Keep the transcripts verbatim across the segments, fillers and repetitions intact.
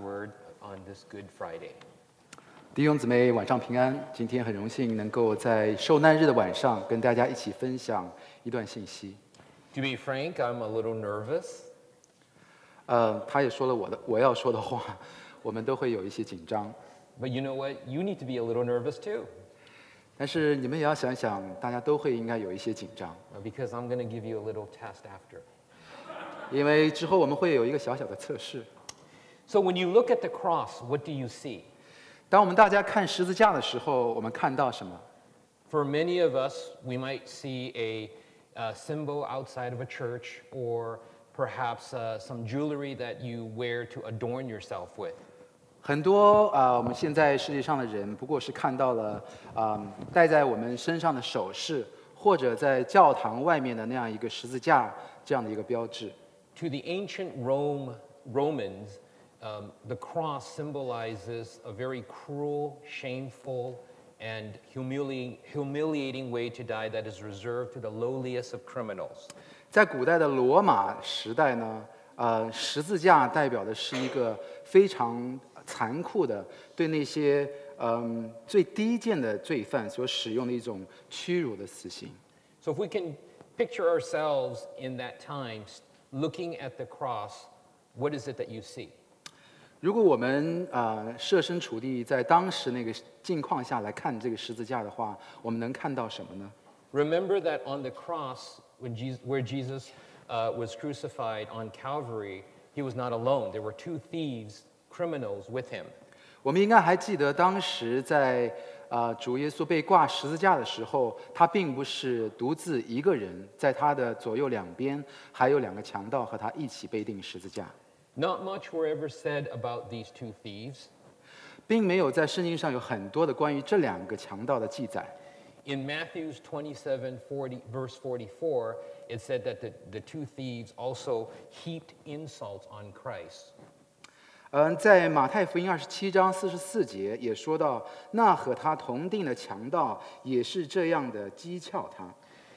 word on this Good Friday. 弟兄姊妹，晚上平安。今天很荣幸能够在受难日的晚上跟大家一起分享一段信息。 To be frank, I'm a little nervous. 呃，他也说了我的我要说的话，我们都会有一些紧张。 But you know what? You need to be a little nervous too. 但是你们也要想想，大家都会应该有一些紧张， Because I'm going to give you a little test after. 因为之后我们会有一个小小的测试。 So when you look at the cross, what do you see? 当我们大家看十字架的时候，我们看到什么？ For many of us, we might see a, uh symbol outside of a church, or perhaps uh, some jewelry that you wear to adorn yourself with. 很多啊、呃，我们现在世界上的人，不过是看到了啊、呃，戴在我们身上的首饰，或者在教堂外面的那样一个十字架这样的一个标志。 To the ancient Rome Romans, um, the cross symbolizes a very cruel, shameful, and humiliating, humiliating way to die that is reserved to the lowliest of criminals. 在古代的罗马时代呢，呃，十字架代表的是一个非常残酷的，对那些嗯、呃、最低贱的罪犯所使用的一种屈辱的死刑。 So if we can picture ourselves in that time, looking at the cross, what is it that you see? 如果我们呃设身处地在当时那个境况下来看这个十字架的话，我们能看到什么呢？ Remember that on the cross, when Jesus, where Jesus uh, was crucified on Calvary, he was not alone. There were two thieves, criminals with him. 我们应该还记得当时在啊、呃、主耶稣被挂十字架的时候，他并不是独自一个人，在他的左右两边还有两个强盗和他一起被钉十字架。 Not much were ever said about these two thieves. 并没有在圣经上有很多的关于这两个强盗的记载。 In Matthew twenty-seven, forty, verse forty-four, it said that the, the two thieves also heaped insults on Christ. 嗯，在马太福音二十七章四十四节也说到，那和他同定的强盗也是这样的讥诮他。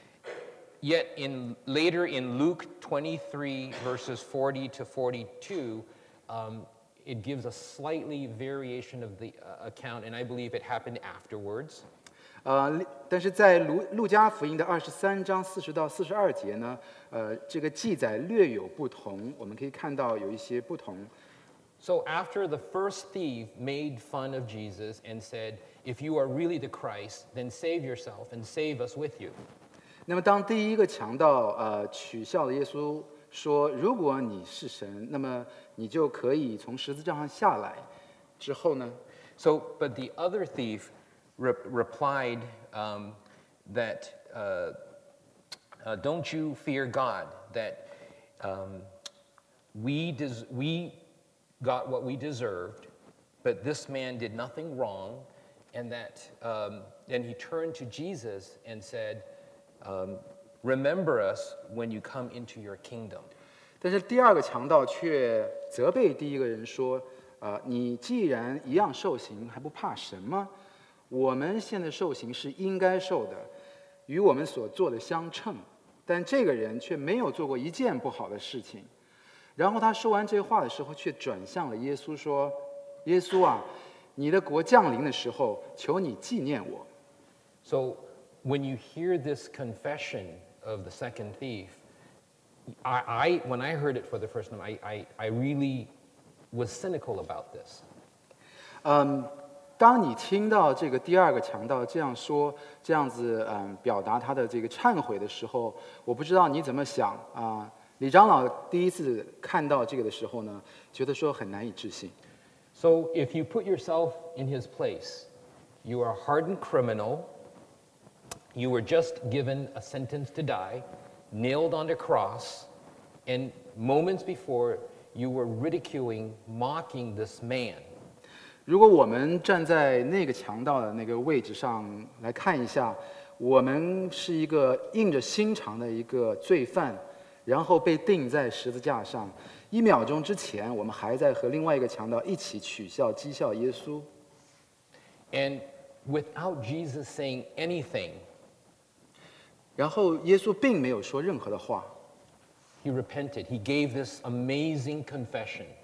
Yet in later in Luke twenty-three, verses forty to forty-two, um, it gives a slightly variation of the uh, account, and I believe it happened afterwards. 呃，但是在路路加福音的二十三章四十到四十二节呢，呃，这个记载略有不同，我们可以看到有一些不同。 So after the first thief made fun of Jesus and said, "If you are really the Christ, then save yourself and save us with you." 那么当第一个强盗呃取笑了耶稣，说如果你是神，那么你就可以从十字架上下来。之后呢？ So, but the other thief re- replied um, that, uh, uh, "Don't you fear God? That um, we des- we got what we deserved, but this man did nothing wrong." And that um, then he turned to Jesus and said, um, "Remember us when you come into your kingdom." 但是第二个强盗却责备第一个人说：“呃，你既然一样受刑，还不怕神吗？我们现在受刑是应该受的，与我们所做的相称。但这个人却没有做过一件不好的事情。”然后他说完这话的时候，却转向了耶稣说：“耶稣啊，你的国降临的时候，求你纪念我。” So when you hear this confession of the second thief, I, I when I heard it for the first time, I, I, I really was cynical about this. 嗯，当你听到这个第二个强盗这样说，这样子嗯表达他的这个忏悔的时候，我不知道你怎么想啊。李长老第一次看到这个的时候呢，觉得说很难以置信。 So if you put yourself in his place, you are a hardened criminal. You were just given a sentence to die, nailed on the cross, and moments before you were ridiculing, mocking this man. 如果我们站在那个强盗的那个位置上来看一下，我们是一个硬着心肠的一个罪犯。 然后被钉在十字架上，一秒钟之前，我们还在和另外一个强盗一起取笑、讥笑耶稣。 And without Jesus saying anything, 然后耶稣并没有说任何的话， he repented. He gave this amazing confession.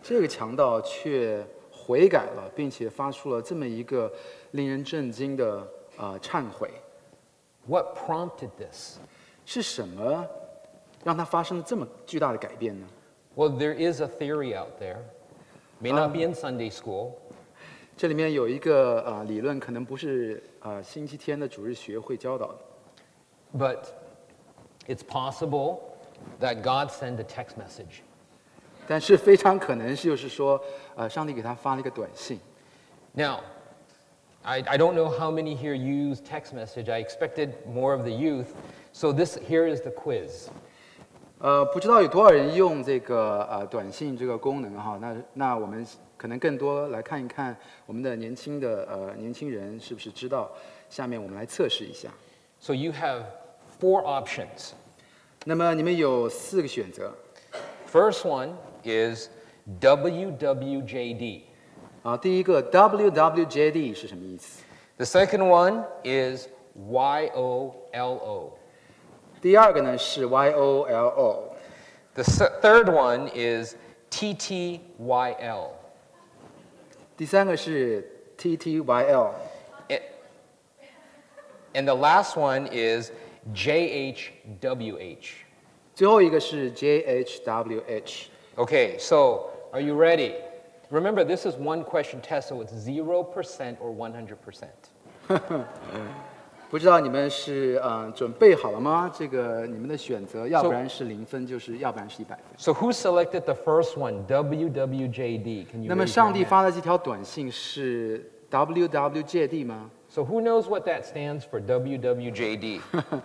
这个强盗却悔改了，并且发出了这么一个令人震惊的啊、呃、忏悔。 What prompted this? 是什么让他发生了这么巨大的改变呢？ Well, there is a theory out there. May not be in Sunday school. 这里面有一个啊、呃、理论，可能不是啊、呃、星期天的主日学会教导的， But it's possible that God sent a text message. 但是非常可能是就是说，呃，上帝给他发了一个短信。 Now, I, I don't know how many here use text message. I expected more of the youth. So this here is the quiz. 呃，不知道有多少人用这个呃短信这个功能哈？那那我们可能更多来看一看我们的年轻的呃年轻人是不是知道？下面我们来测试一下。 So you have four options. 那么你们有四个选择 First one is W W J D. 啊。第一个 W W J D 是什么意思？ The second one is Y O L O. 第二个呢是 Y O L O。 The se- third one is T T Y L. 第三个是 T T Y L。 A- And the last one is J H W H. 最后一个是 J H W H。 Okay, so are you ready? Remember, this is one question test, so it's zero percent or one hundred percent. 不知道你们是呃准备好了吗？这个你们的选择，要不然是零分，就是要不然是一百分。 So who selected the first one, W W J D? Can you 那么 raise your 上帝 hand? 发的这条短信是 W W J D 吗？ So who knows what that stands for, W W J D?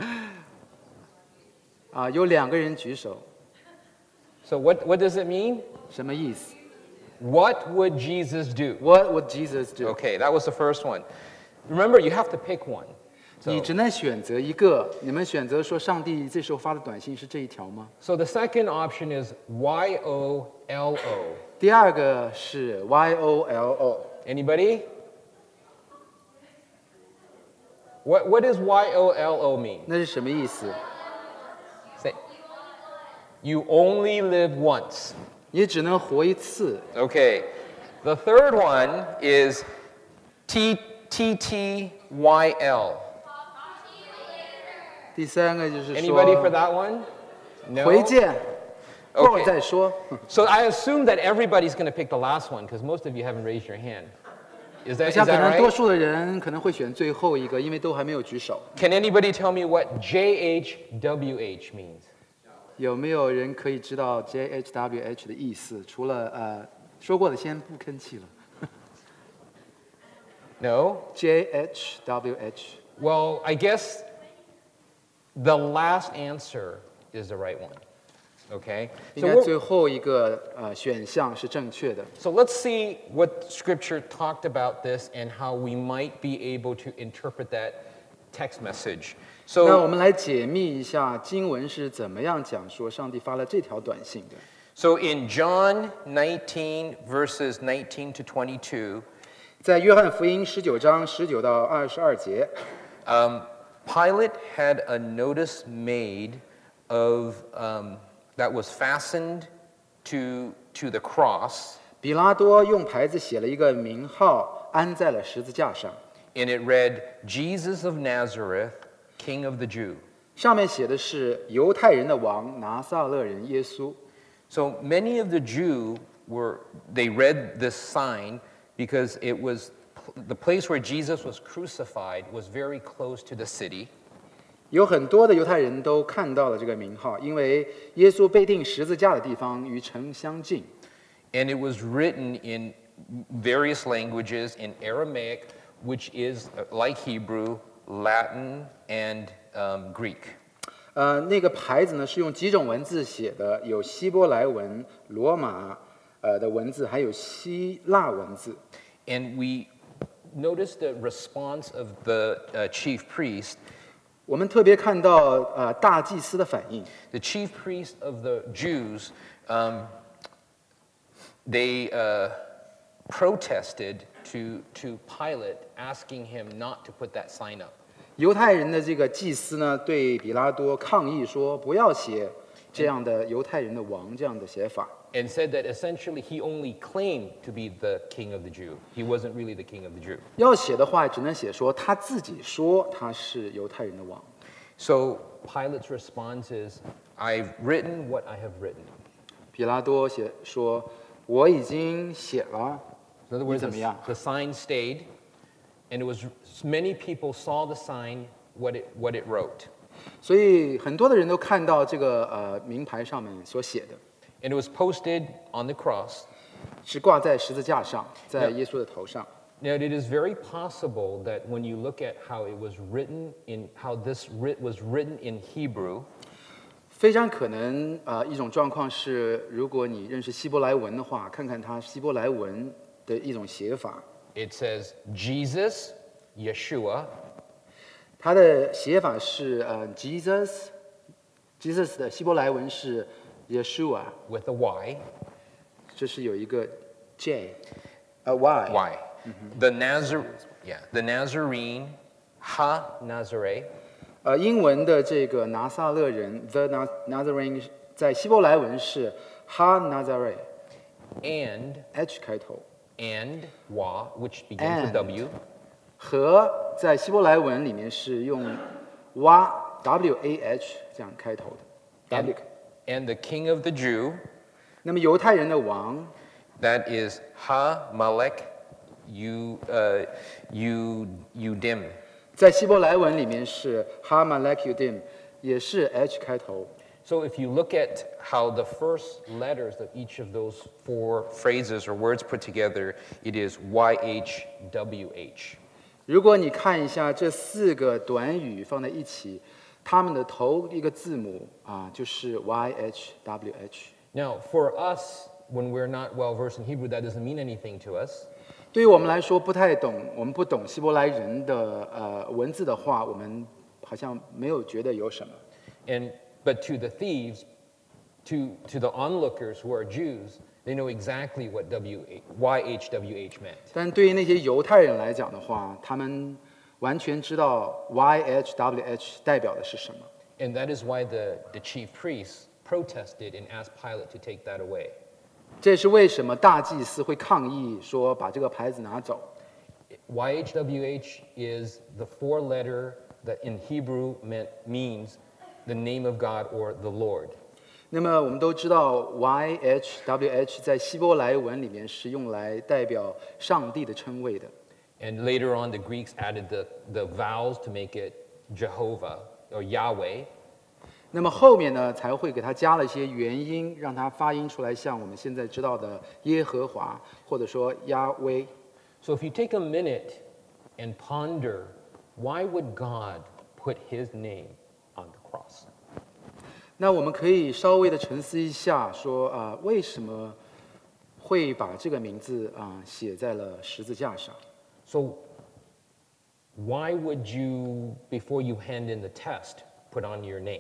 啊，有两个人举手， So what, what does it mean? 什么意思 What would Jesus do? ？What would Jesus do？ Okay, that was the first one. Remember, you have to pick one. 你 So, 只能选择一个。你们选择说上帝这时候发的短信是这一条吗？ so the second option is Y O L O. 第二个是 Y O L O。 Anybody? What, what does Y O L O mean? 那是什么意思？ Say, you only live once. 你只能活一次。 Okay. The third one is T T T Y L. 第三个就是说 Anybody for that one? No. 回见，过会儿 Okay. 再说。 So I assume that everybody's going to pick the last one because most of you haven't raised your hand. Is 我 that, is 想可 that 能多 right? 数的人可能会选最后一个，因为都还没有举手。 Can anybody tell me what J H W H means? 有没有人可以知道 J H W H 的意思？除了呃说过的，先不吭气了。 No? J H W H。 Well, I guess the last answer is the right one. Okay? 应 So, 该 we're- 最后一个呃选项是正确的。 so let's see what Scripture talked about this and how we might be able to interpret that text message. 那我 So, 们来解密一下经文是怎么样讲说上帝发了这条短信的。 so in John nineteen, verses nineteen to twenty-two, 在约翰福音十九章十九到二十二节， um, Pilate had a notice made of um, that was fastened to to the cross, 比拉多用牌子写了一个名号，安在了十字架上， and it read, "Jesus of Nazareth, King of the Jew." 上面写的是犹太人的王拿撒勒人耶稣。 So many of the Jew were they read this sign because it was the place where Jesus was crucified was very close to the city. 有很多的犹太人都看到了这个名号，因为耶稣被钉十字架的地方与城相近。 And it was written in various languages in Aramaic, which is uh, like Hebrew, Latin, and um, Greek. 呃，那个牌子呢是用几种文字写的，有希伯来文、罗马呃的文字，还有希腊文字。 And we noticed the response of the uh, chief priest. 我们特别看到呃大祭司的反应。 The chief priest of the Jews, um, they uh, protested to, to Pilate, asking him not to put that sign up. 犹太人的这个祭司呢，对比拉多抗议说，不要写这样的犹太人的王这样的写法。 and said that essentially he only claimed to be the king of the Jew. He wasn't really the king of the Jew. 要写的话，只能写说他自己说他是犹太人的王。 So Pilate's response is, I've written what I have written. 比拉多写说：“我已经写了。” In other 你 words, 怎么样？ the, the sign stayed, and it was many people saw the sign, what it, what it wrote. 所以很多的人都看到这个呃名牌上面所写的， And it was posted on the cross. 是挂在十字架上，在 Yeah. 耶稣的头上。 Now, it is very possible that when you look at how it was written in, how this writ was written in Hebrew, 非常可能呃一种状况是，如果你认识希伯来文的话，看看它希伯来文的一种写法， it says Jesus, Yeshua, 它的写法是呃 Jesus，Jesus 的希伯来文是 Yeshua， with a Y, 这是有一个 J， 呃 Y， Y. The Nazar, yeah, the Nazarene, Ha Nazare, 呃英文的这个拿撒勒人 The Na- Nazarene 在希伯来文是 Ha Nazare and H 开头， and Wa, which begins with And. W, 和在希伯来文里面是用 wa W A H 这样开头的 W。 and the King of the Jew, 那么犹太人的王 that is Ha Malek U uh, U Udim. 在希伯来文里面是 Ha Malek Yudim， 也是 H 开头。 So if you look at how the first letters of each of those four phrases or words put together, it is Y H W H. 如果你看一下这四个短语放在一起，它们的头一个字母啊就是 Y H W H。 Now, for us, when we're not well versed in Hebrew, that doesn't mean anything to us. 对于我们来说不太懂，我们不懂希伯来人的呃文字的话，我们好像没有觉得有什么。 And but to the thieves, to to the onlookers who are Jews, they know exactly what W Y H W H meant. 但对于那些犹太人来讲的话，他们完全知道 Y H W H 代表的是什么。 And that is why the, the chief priests protested and asked Pilate to take that away. 这也是为什么大祭司会抗议说把这个牌子拿走。 Y H W H is the four letter that in Hebrew meant means the name of God or the Lord. 那么我们都知道 Y H W H 在希伯来文里面是用来代表上帝的称谓的。 And later on, the Greeks added the, the vowels to make it Jehovah or Yahweh. 那么后面呢，才会给它加了一些元音，让它发音出来像我们现在知道的耶和华，或者说亚威。 So if you take a minute and ponder, why would God put his name on the cross? 那我们可以稍微的沉思一下，说啊、呃为什么会把这个名字啊、写在了十字架上？ So why would you, before you hand in the test, put on your name?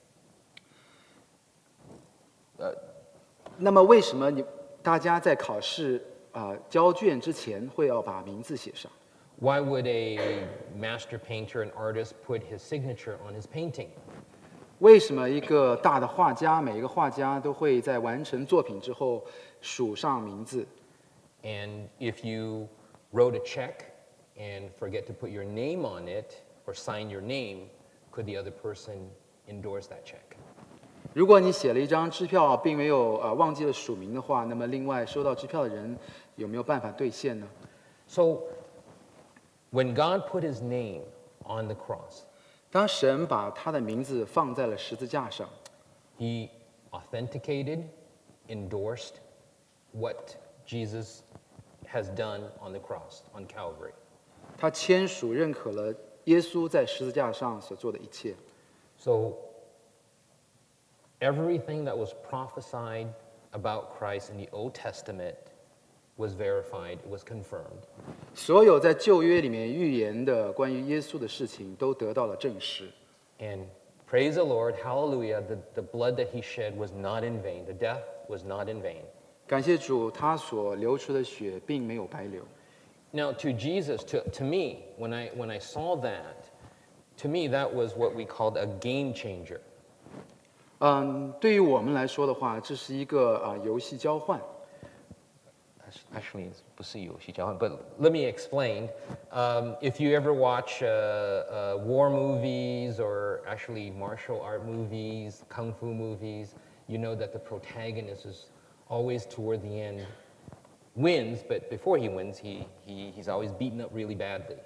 那么为什么你大家在考试啊、交卷之前会要把名字写上？ Why would a master painter and artist put his signature on his painting? 为什么一个大的画家，每一个画家都会在完成作品之后署上名字？ And if you wrote a check and forget to put your name on it or sign your name, could the other person endorse that check? 如果你写了一张支票，并没有呃忘记了署名的话，那么另外收到支票的人有没有办法兑现呢？ So when God put his name on the cross, 当神把他的名字放在了十字架上， he authenticated, endorsed what Jesus has done on the cross, on Calvary. 他签署认可了耶稣在十字架上所做的一切。 So everything that was prophesied about Christ in the Old Testament was verified, it was confirmed. 所有在旧约里面预言的关于耶稣的事情都得到了证实。 And praise the Lord, hallelujah, the, the blood that he shed was not in vain. The death was not in vain. 感谢主，他所流出的血并没有白流。 Now, to Jesus, to, to me, when I, when I saw that, to me, that was what we called a game changer. 嗯，对于我们来说的话，这是一个啊、游戏交换。 Actually, it's 不是游戏交换 but let me explain. Um, if you ever watch uh, uh, war movies or actually martial art movies, kung fu movies, you know that the protagonist is always toward the end wins, but before he wins, he, he, he's always beaten up really badly.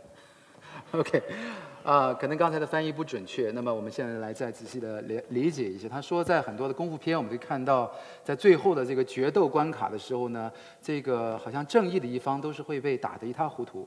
OK， 啊、可能刚才的翻译不准确，那么我们现在来再仔细的理理解一下。他说，在很多的功夫片，我们可以看到，在最后的这个决斗关卡的时候呢，这个好像正义的一方都是会被打得一塌糊涂。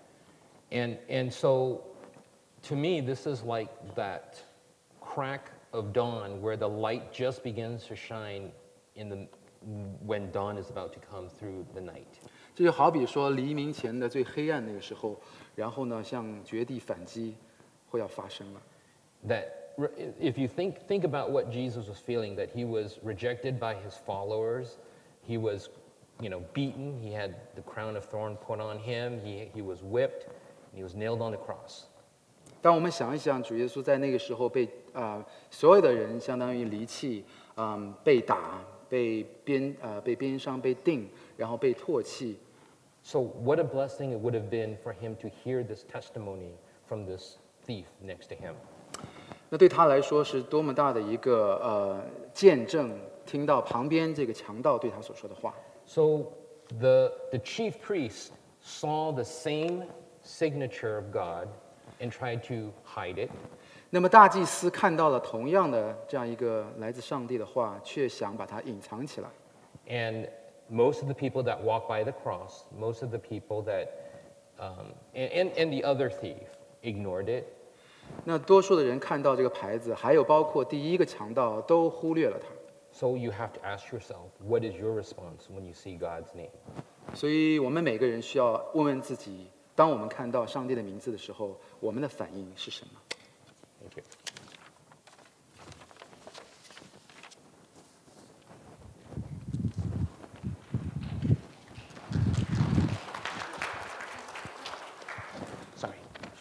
And, and so, to me, this is like that crack of dawn where the light just begins to shine in the, when dawn is about to come through the night. 这就好比说黎明前的最黑暗那个时候，然后呢，向绝地反击会要发生了。 That if you think, think about what Jesus was feeling, that he was rejected by his followers, he was, you know, beaten, he had the crown of thorn put on him, he, he was whipped, and he was nailed on the cross. 当我们想一想，主耶稣在那个时候被啊、呃、所有的人相当于离弃，嗯、被打、被鞭啊、呃、被鞭伤、被钉，然后被唾弃。 So what a blessing it would have been for him to hear this testimony from this thief next to him. 那对他来说是多么大的一个呃见证，听到旁边这个强盗对他所说的话。 So the, the chief priest saw the same signature of God and tried to hide it. 那么大祭司看到了同样的这样一个来自上帝的话，却想把它隐藏起来。 And most of the people that walk by the cross, most of the people that, um, and, and, and the other thief ignored it. 那多数的人看到这个牌子，还有包括第一个强盗，都忽略了它。 So you have to ask yourself, what is your response when you see God's name? 所以我们每个人需要问问自己：当我们看到上帝的名字的时候，我们的反应是什么？ Thank you. Sorry.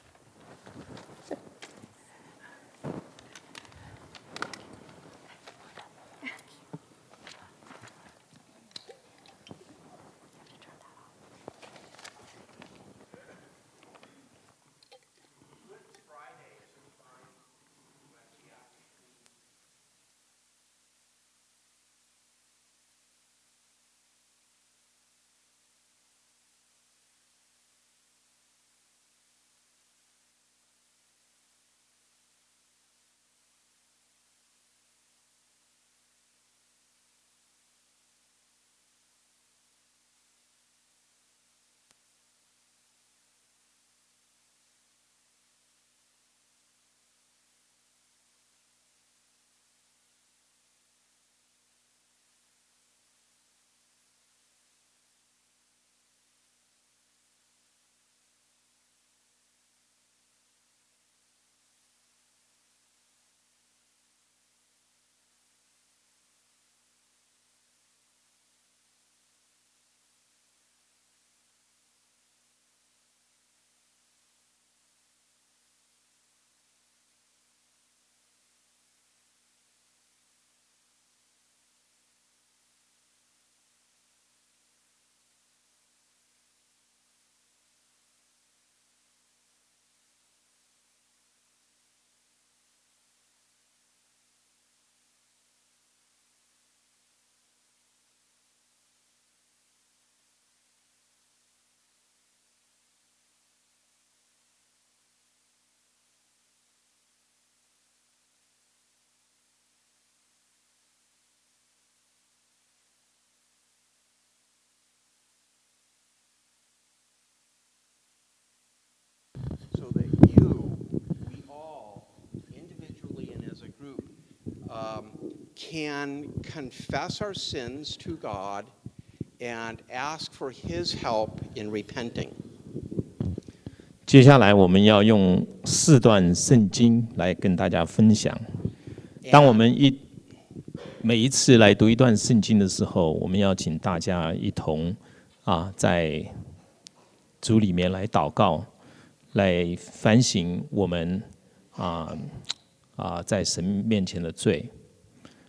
So that you, we all, individually and as a group, um, can confess our sins to God and ask for His help in repenting. 接下来我们要用四段圣经来跟大家分享。当我们一每一次来读一段圣经的时候，我们要请大家一同啊，在主里面来祷告，来反省我们啊啊在神面前的罪。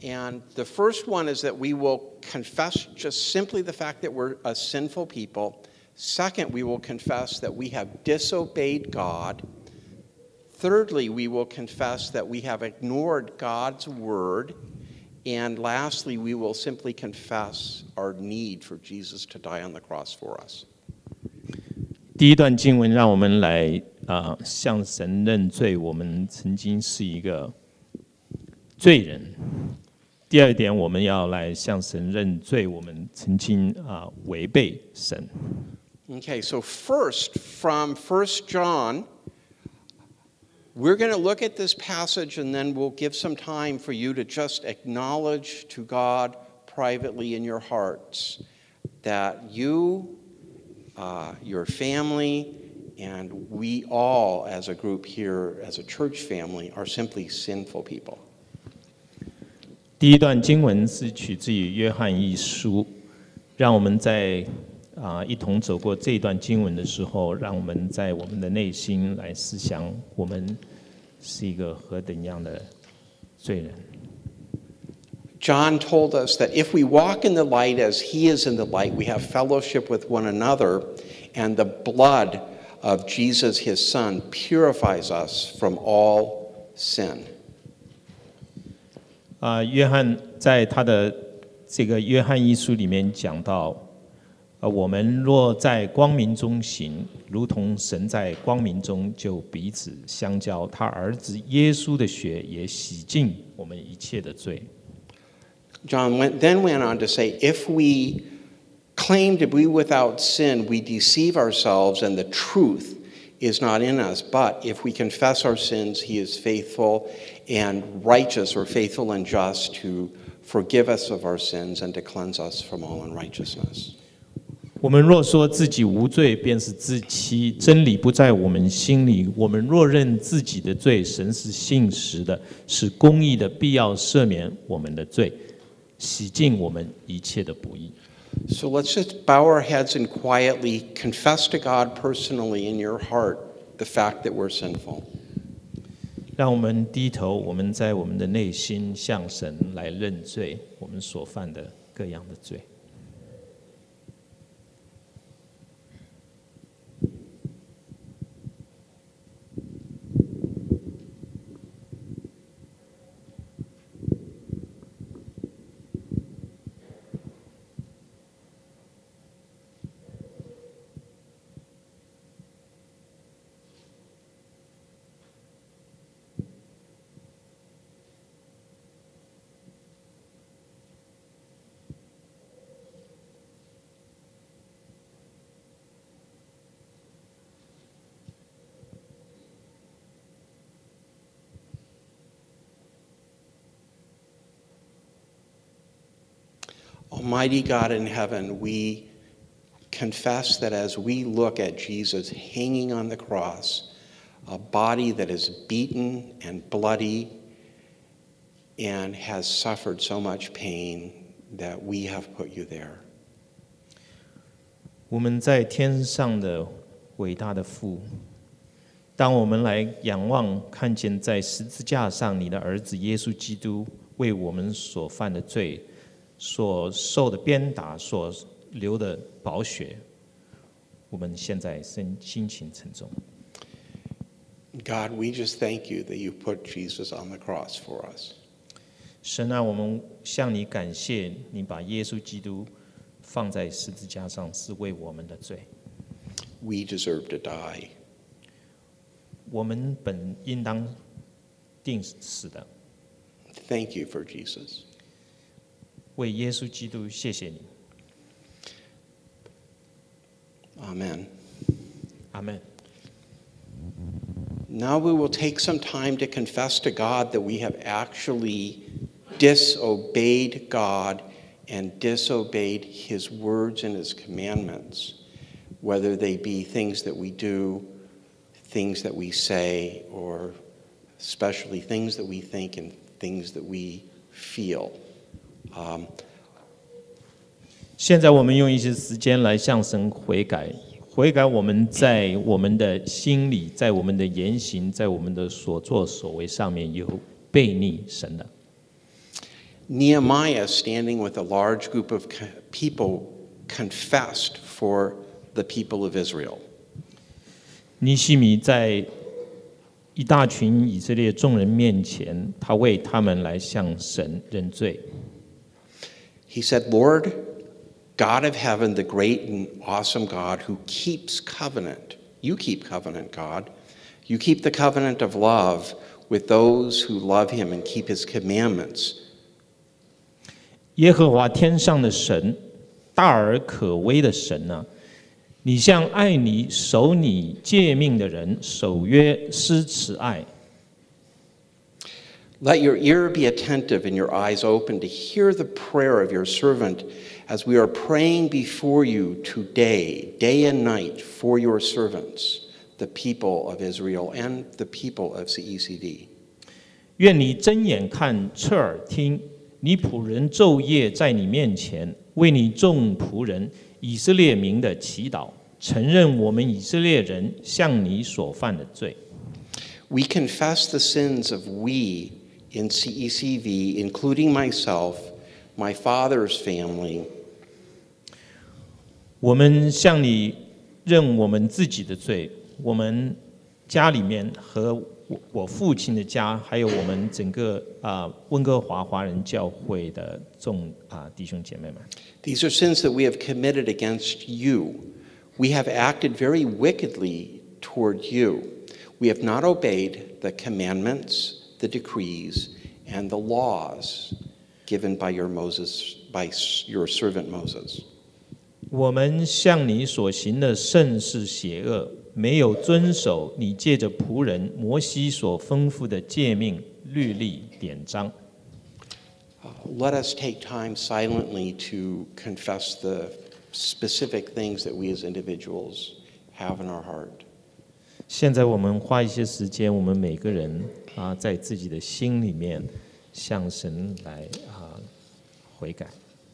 And the first one is that we will confess just simply the fact that we're a sinful people. Second, we will confess that we have disobeyed God. Thirdly, we will confess that we have ignored God's word. And lastly, we will simply confess our need for Jesus to die on the cross for us. 第一段经文让我们来啊、呃、向神认罪，我们曾经是一个罪人。第二点，我们要来向神认罪，我们曾经啊、呃、违背神。 Okay, so first from First John, we're going to look at this passage and then we'll give some time for you to just acknowledge to God privately in your hearts that you, uh, your family, and we all as a group here, as a church family, are simply sinful people. 第一段经文是取自于约翰一书，让我们在啊、呃、一同走过这一段经文的时候，让我们在我们的内心来思想，我们是一个何等样的罪人。 John told us that if we walk in the light as he is in the light, we have fellowship with one another, and the blood of Jesus, his son, purifies us from all sin. 啊、呃，约翰在他的这个约翰一书里面讲到，呃，我们若在光明中行，如同神在光明中，就彼此相交。他儿子耶稣的血也洗净我们一切的罪。 John went, then went on to say, if we claim to be without sin, we deceive ourselves and the truth is not in us. But if we confess our sins, he is faithful and righteous, or faithful and just, to forgive us of our sins and to cleanse us from all unrighteousness. 我们若说自己无罪，便是自欺，真理不在我们心里。我们若认自己的罪，神是信实的，是公义的，必要赦免我们的罪，洗净我们一切的不义。 So let's just bow our heads and quietly confess to God personally in your heart the fact that we're sinful. 让我们低头，我们在我们的内心向神来认罪，我们所犯的各样的罪。 Almighty God in heaven, we confess that as we look at Jesus hanging on the cross, a body that is beaten and bloody and has suffered so much pain, that we have put you there. 我们在天上的伟大的父，当我们来仰望，看见在十字架上你的儿子耶稣基督为我们所犯的罪，所受的鞭打，所流的宝血，我们现在心心情沉重。 God, we just thank you that you put Jesus on the cross for us. 神啊，我们向你感谢，你把耶稣基督放在十字架上，是为我们的罪。 We deserve to die. 我们本应当定死的。 Thank you for Jesus. 为耶稣基督，谢谢你。 Amen. 阿门。 Now we will take some time to confess to God that we have actually disobeyed God and disobeyed his words and his commandments, whether they be things that we do, things that we say, or especially things that we think and things that we feel. Um, 现在我们用一些时间来向神悔改，悔改我们在我们的心里，在我们的言行，在我们的所作所为上面有悖逆神的。 Nehemiah, standing with a large group of people, confessed for the people of Israel. 尼希米在一大群以色列众人面前，他为他们来向神认罪。 He said, Lord, God of heaven, the great and awesome God who keeps covenant. You keep covenant, God. You keep the covenant of love with those who love him and keep his commandments. 耶和华天上的神，大而可畏的神啊，你向爱你、守你诫命的人守约施慈爱。 Let your ear be attentive and your eyes open to hear the prayer of your servant as we are praying before you today, day and night, for your servants, the people of Israel and the people of C E C D. 愿你睁眼看，侧耳听，你仆人昼夜在你面前，为你众仆人以色列民的祈祷，承认我们以色列人向你所犯的罪。 We confess the sins of we in C E C V, including myself, my father's family. 我们向你认我们自己的罪，我们家里面和我父亲的家，还有我们整个啊温哥华华人教会的众啊弟兄姐妹们。 These are sins that we have committed against you. We have acted very wickedly toward you. We have not obeyed the commandments, the decrees, and the laws given by your Moses, by your servant Moses. 我们向你所行的甚是邪恶，没有遵守你借着仆人摩西所吩咐的诫命、律例、典章。 Uh, let us take time silently to confess the specific things that we as individuals have in our heart. 现在我们花一些时间，我们每个人啊，在自己的心里面向神来啊悔改。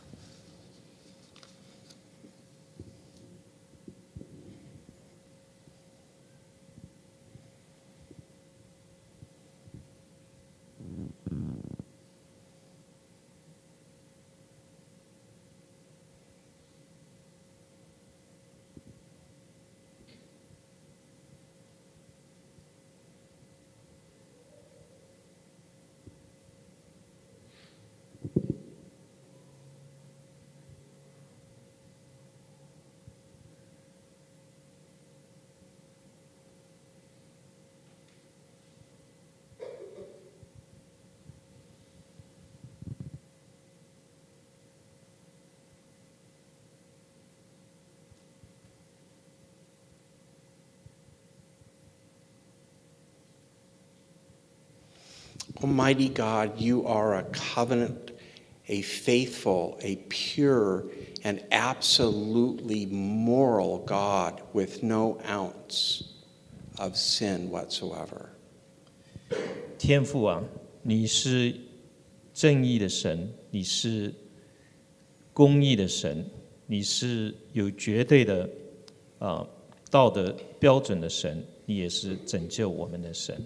Almighty God, you are a covenant, a faithful, a pure, and absolutely moral God with no ounce of sin whatsoever. 天父啊，你是正义的神，你是公义的神，你是有绝对的啊道德标准的神，你也是拯救我们的神。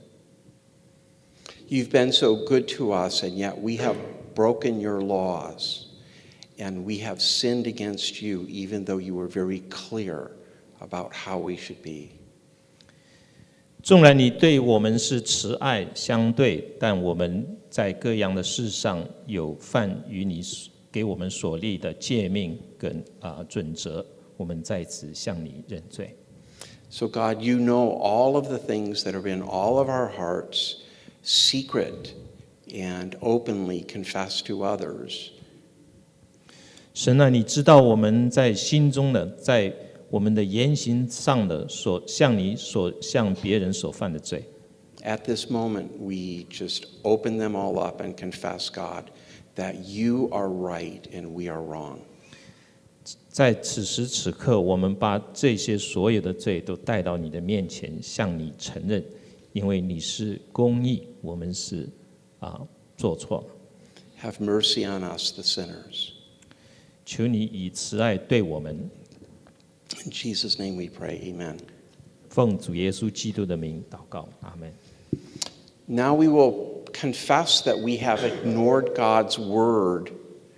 You've been so good to us, and yet we have broken your laws, and we have sinned against you, even though you were very clear about how we should be. 纵然你对我们是慈爱相对，但我们在各样的事上有犯于你给我们所立的诫命跟啊准则，我们在此向你认罪。 So God, you know all of the things that are in all of our hearts, secret and openly confess to others. 神啊，你知道我们在心中的，在我们的言行上的所向你所向别人所犯的罪。 At this moment, we just open them all up and confess, God, that you are right and we are wrong. 在此时此刻，我们把这些所有的罪都带到你的面前，向你承认，因为你是公义，我们是啊做错了。 Have mercy on us, the sinners. 求你以慈爱对我们。 In Jesus' name we pray, amen. 奉主耶稣基督的名祷告，阿门。 Now we will confess that we have ignored God's word,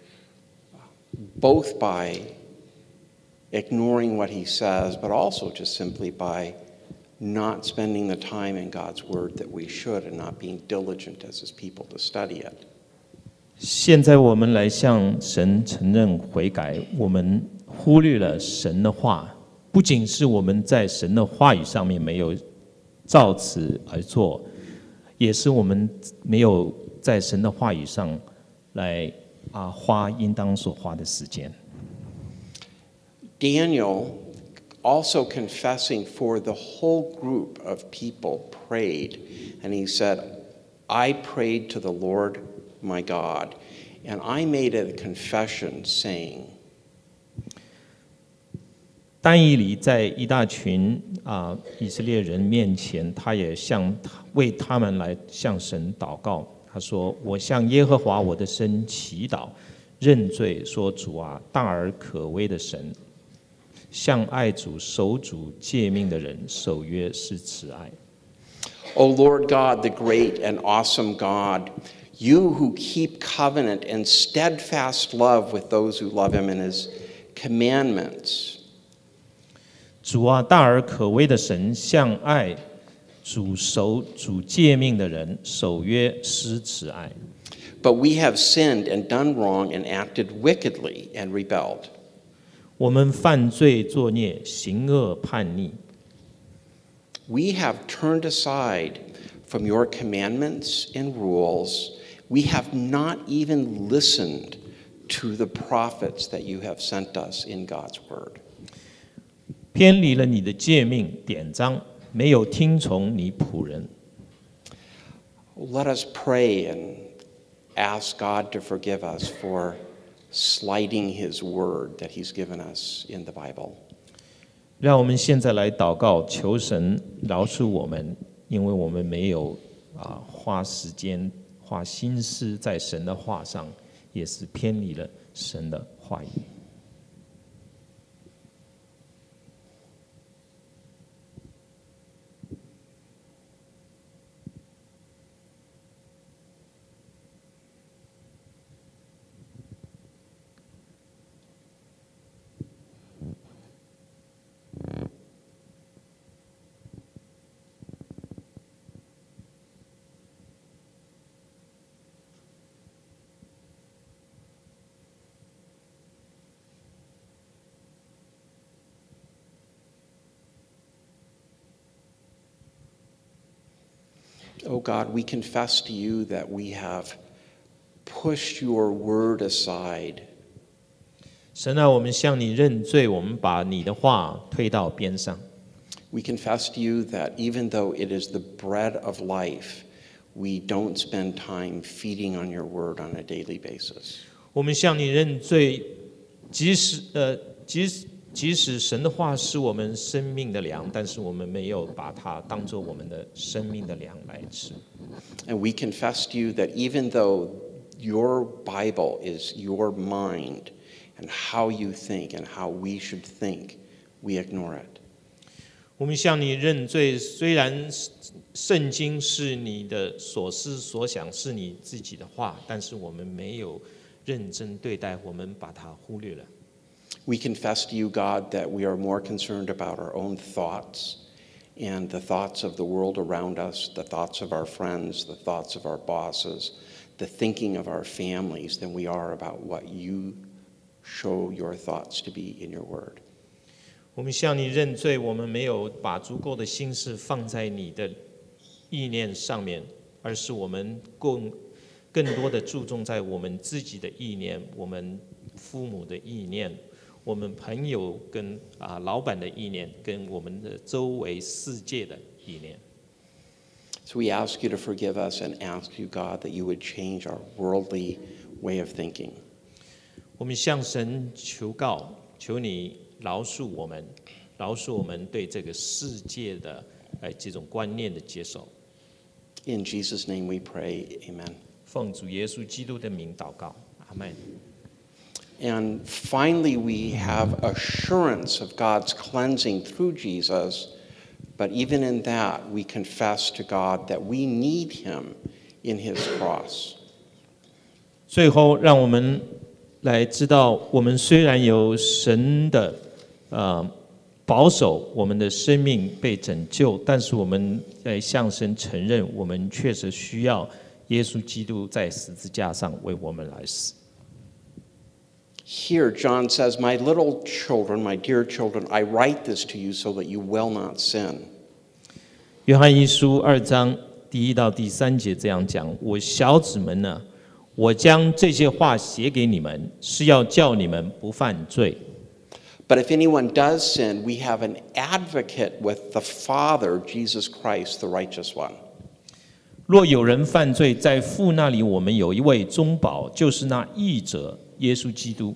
both by ignoring what he says, but also just simply by not spending the time in God's word that we should and not being diligent as his people to study it. 现在我们来向神承认悔改，我们忽略了神的话，不仅是我们在神的话语上面没有照此而做，也是我们没有在神的话语上来啊花应当所花的时间。 Daniel, also confessing for the whole group of people, prayed, and he said, I prayed to the Lord my God, and I made a confession saying, 但以理在一大群啊以色列人面前，他也向为他们来向神祷告。他说：“我向耶和华我的神祈祷，认罪，说主啊，大而可畏的神，向爱主、守主诫命的人，守约是慈爱。” O Lord God, the great and awesome God, you who keep covenant and steadfast love with those who love him and his commandments. 主啊，大而可畏的神，向爱主、守主诫命的人，守约施慈爱。 But we have sinned and done wrong and acted wickedly and rebelled. 我们犯罪作孽，行恶叛逆。 We have turned aside from your commandments and rules. We have not even listened to the prophets that you have sent us in God's word. 偏离了你的诫命典章，没有听从你仆人。 Let us pray and ask God to forgive us for slighting his word that he's given us in the Bible. 让我们现在来祷告，求神饶恕我们，因为我们没有啊花时间、花心思在神的话上，也是偏离了神的话语。 Oh God, we confess to you that we have pushed your word aside. 神啊，我们向你认罪，我们把你的话推到边上。 We confess to you that even though it is the bread of life, we don't spend time feeding on your word on a daily basis. 我们向你认罪，即使呃，即使即使神的话是我们生命的粮，但是我们没有把它当作我们的生命的粮来吃。 And we confess to you that even though your Bible is your mind and how you think and how we should think, we ignore it. 我们向你认罪，虽然圣经是你的所思所想，是你自己的话，但是我们没有认真对待，我们把它忽略了。 We confess to you, God, that we are more concerned about our own thoughts and the thoughts of the world around us, the thoughts of our friends, the thoughts of our bosses, the thinking of our families than we are about what you show your thoughts to be in your word. 我们向你认罪，我们没有把足够的心思放在你的意念上面，而是我们更更多的注重在我们自己的意念，我们父母的意念，我们朋友跟啊老板的意念，跟我们的周围世界的意念。 So we ask you to forgive us and ask you, God, that you would change our worldly way of thinking. 我们向神求告，求你饶恕我们，饶恕我们对这个世界的呃这种观念的接受。 In Jesus' name we pray, amen. 奉主耶稣基督的名祷告，阿门。 And finally, we have assurance of God's cleansing through Jesus, but even in that, we confess to God that we need him in his cross. 最后，让我们来知道，我们虽然有神的呃保守，我们的生命被拯救，但是我们来向神承认，我们确实需要耶稣基督在十字架上为我们来死。 Here, John says, "My little children, my dear children, I write this to you so that you will not sin." 约翰一书二章第一到第三节这样讲：我小子们呢，我将这些话写给你们，是要叫你们不犯罪。 But if anyone does sin, we have an advocate with the Father, Jesus Christ, the righteous one. 若有人犯罪，在父那里我们有一位中保，就是那义者耶稣基督。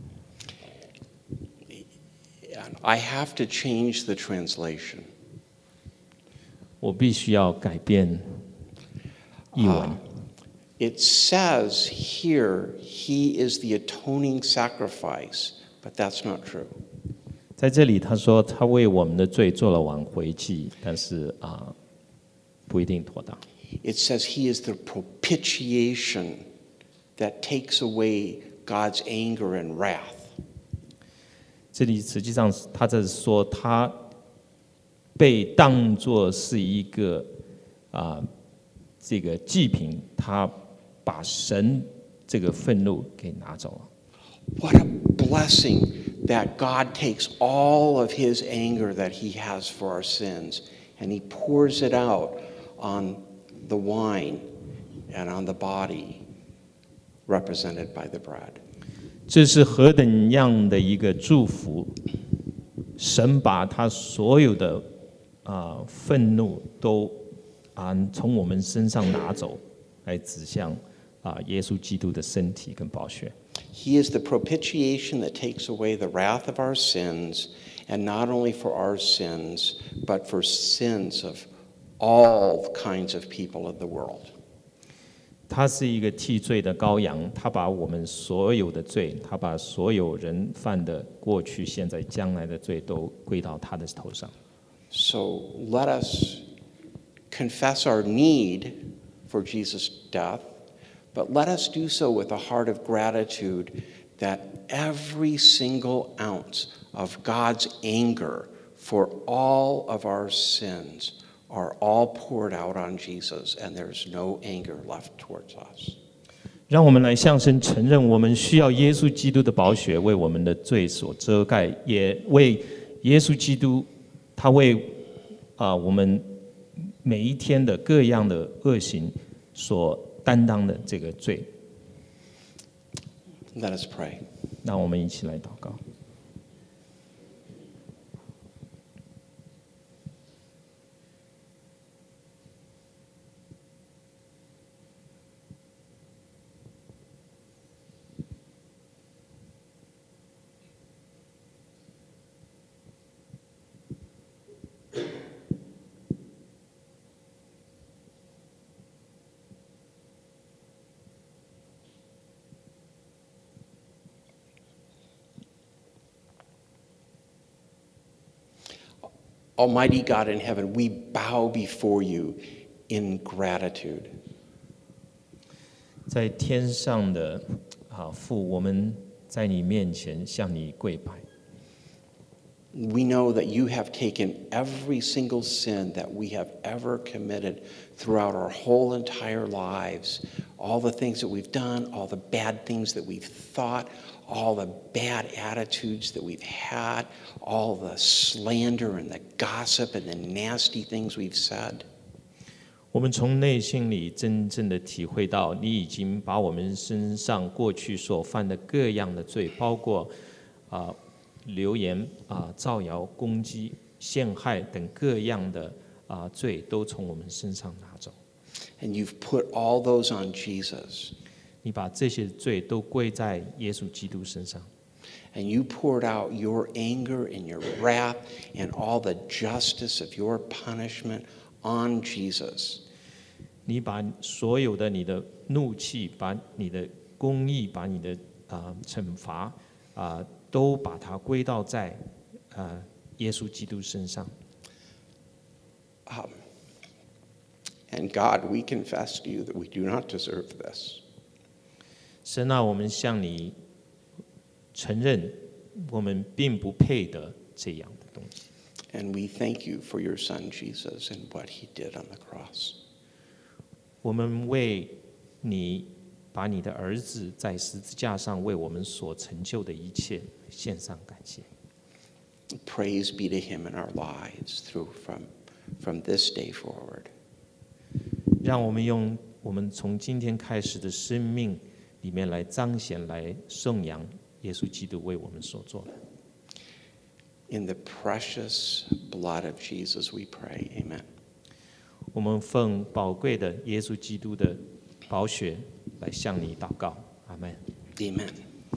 And I have to change the translation. 我必须要改变译文。 Uh, it says here, he is the atoning sacrifice, but that's not true. 在这里他说他为我们的罪做了挽回祭，但是啊，不一定妥当。 It says he is the propitiation that takes away God's anger and wrath. 这里实际上他在说他被当作是一个啊这个祭品，他把神这个愤怒给拿走了。 What a blessing that God takes all of his anger that he has for our sins and he pours it out on the wine and on the body represented by the bread. 这是何等样的一个祝福！神把他所有的啊、呃、愤怒都啊从我们身上拿走，来指向啊、呃、耶稣基督的身体跟宝血。 He is the propitiation that takes away the wrath of our sins, and not only for our sins, but for sins of all kinds of people in the world. 他是一个替罪的羔羊，他把我们所有的罪，他把所有人犯的过去、现在、将来的罪都归到他的头上。 So let us confess our need for Jesus' death, but let us do so with a heart of gratitude that every single ounce of God's anger for all of our sins are all poured out on Jesus, and there's no anger left towards us. 让我们来向神承认，我们需要耶稣基督的宝血为我们的罪所遮盖，也为耶稣基督，他为啊、呃、我们每一天的各样的恶行所担当的这个罪。 Let us pray. 让我们一起来祷告。 Almighty God in heaven, we bow before you in gratitude. 在天上的啊父，我们在你面前向你跪拜。 We know that you have taken every single sin that we have ever committed throughout our whole entire lives, all the things that we've done, all the bad things that we've thought, all the bad attitudes that we've had, all the slander and the gossip and the nasty things we've said. 我们从内心里真正的体会到，你已经把我们身上过去所犯的各样的罪，包括啊、呃、流言啊、呃、造谣、攻击、陷害等各样的啊、呃、罪，都从我们身上拿走。 And you've put all those on Jesus. 你把这些罪都归在耶稣基督身上。 And you poured out your anger and your wrath and all the justice of your punishment on Jesus. 你把所有的你的怒气，把你的公义，把你的啊、呃、惩罚啊、呃，都把它归到在啊、呃、耶稣基督身上。 Um, And God, we confess to you that we do not deserve this. 神啊，我们向你承认，我们并不配得这样的东西。 And we thank you for your son Jesus and what he did on the cross. 我们为你把你的儿子在十字架上为我们所成就的一切献上感谢。 Praise be to him in our lives through from, from this day forward. 让我们用我们从今天开始的生命里面来彰显、来颂扬耶稣基督为我们所做的。 In the precious blood of Jesus we pray. Amen. 我们奉宝贵的耶稣基督的宝血来向你祷告，阿们。 Amen.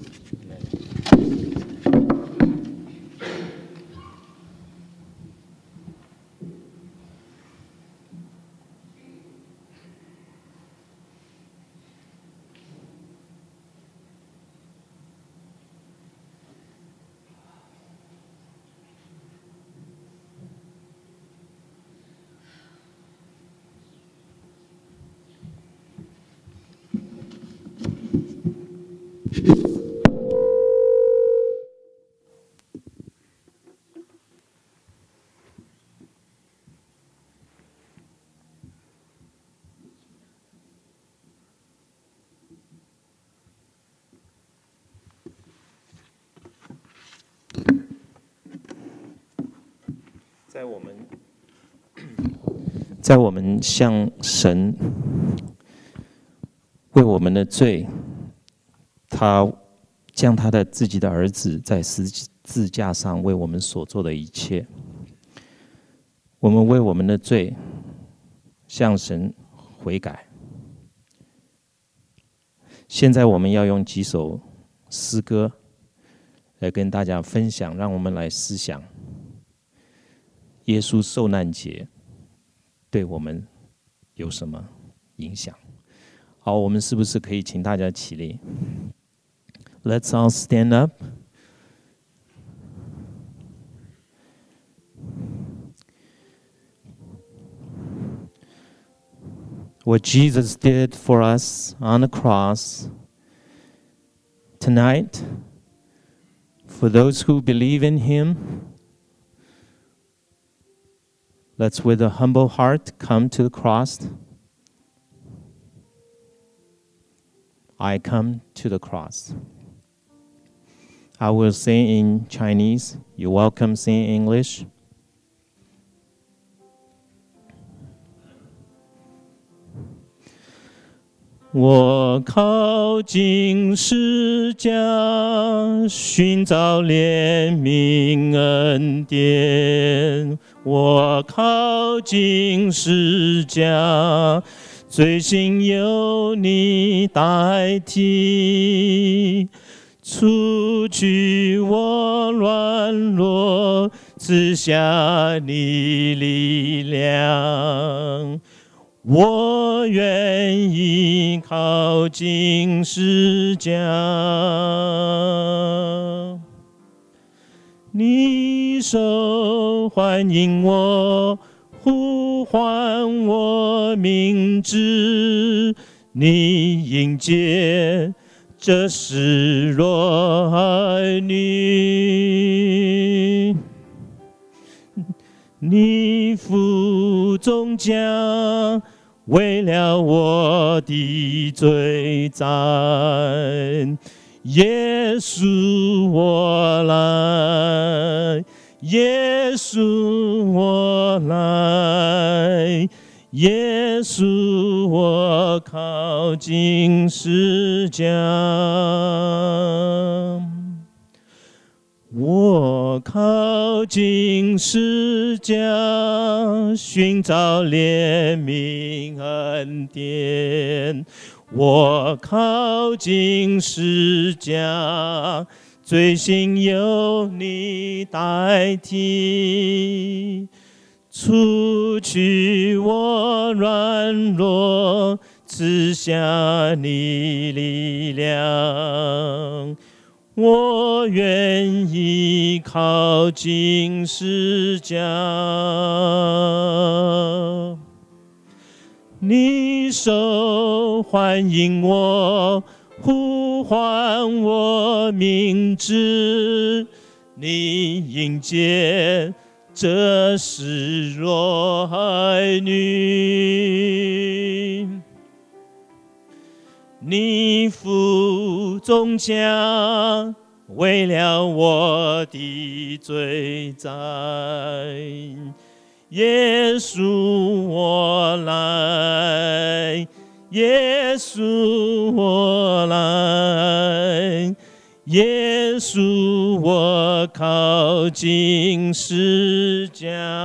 在我们，在我们向神为我们的罪，他将他的自己的儿子在十字架上为我们所做的一切，我们为我们的罪向神悔改。现在我们要用几首诗歌来跟大家分享，让我们来思想耶稣受难节对我们有什么影响？好，我们是不是可以请大家起立 ？Let's all stand up. What Jesus did for us on the cross tonight, for those who believe in Him, let's with a humble heart come to the cross. I come to the cross. I will say in Chinese, you're welcome say in English. 我靠近十架，寻找怜悯恩典。我靠近十架，罪行由你代替，除去我软弱，赐下你力量。我愿意靠近十架，你手欢迎我，呼唤我名字，你迎接这失落儿女。你负重奖，为了我的罪债，耶稣我来，耶稣我来，耶稣我靠近十架。我靠近十架，寻找怜悯恩典。我靠近十架，罪行由你代替，除去我软弱，赐下你力量。我愿意靠近十架， 你手欢迎我，呼唤我名字，你迎接这失落儿女。你负重价，为了我的罪债。耶稣我来，耶稣我来，耶稣我靠近十架。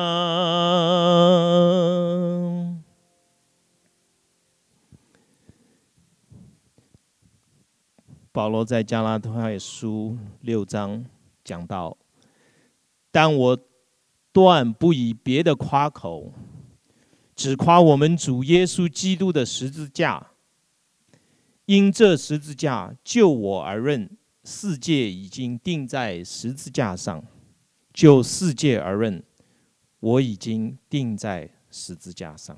保罗在加拉太书六章讲到，但我断不以别的夸口，只夸我们主耶稣基督的十字架。因这十字架就我而论，世界已经钉在十字架上；就世界而论，我已经钉在十字架上。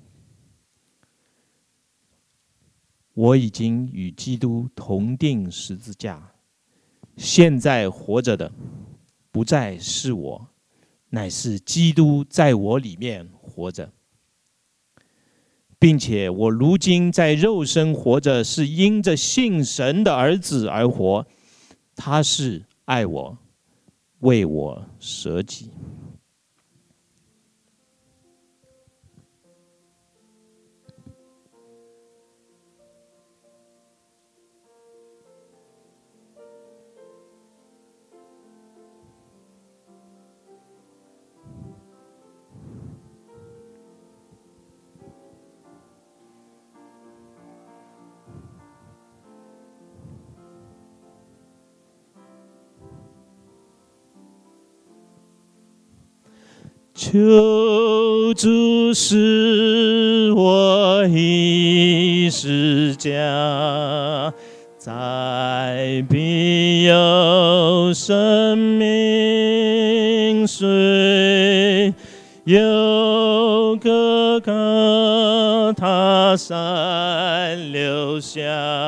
我已经与基督同钉十字架，现在活着的不再是我，乃是基督在我里面活着，并且我如今在肉身活着，是因着信神的儿子而活，他是爱我，为我舍己。求主使我一时家，在必有生命水，有个高塔山留下，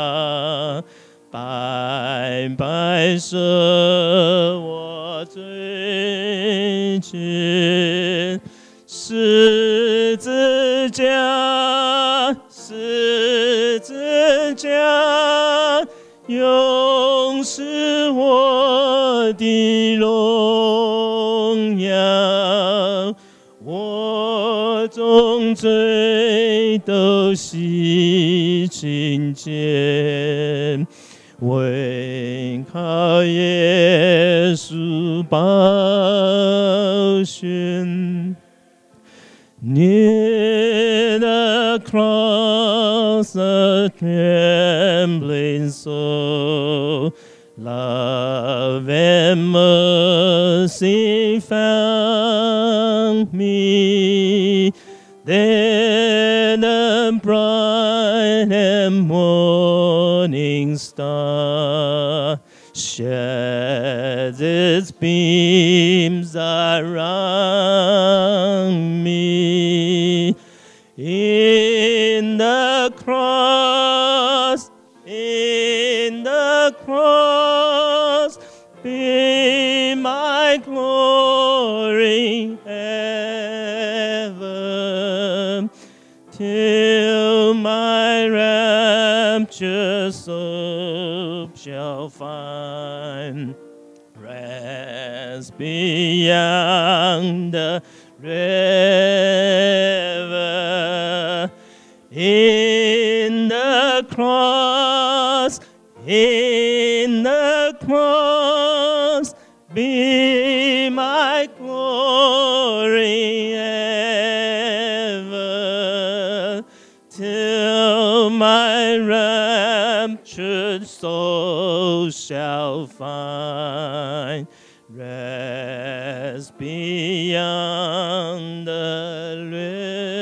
白白赦我罪愆。十字架，十字架，永是我的荣耀。我众罪都洗清洁，唯靠耶稣宝血。Near the cross, a trembling soul, love and mercy found me. Then a bright and morning star sheds its beams around me. In the cross, in the cross, be my glory ever, till my rapturous soul shall find rest beyond the river. In the cross, in the cross, be my glory ever, till my raptured soul shall find rest beyond the river.